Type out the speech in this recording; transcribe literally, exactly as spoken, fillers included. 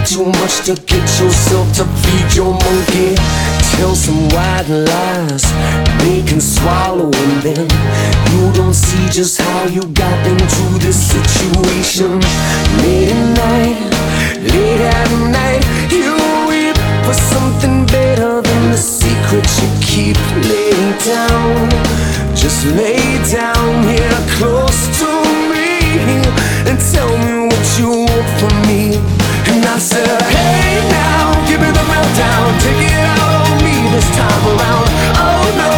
too much to get yourself to feed your monkey. Tell some white lies, they can swallow, and then you don't see just how you got into this situation. Late at night, late at night, you weep for something better than the secrets you keep. Lay down, just lay down here close to me and tell me what you want from me. And I said, hey now, give me the meltdown, take it out on me this time around.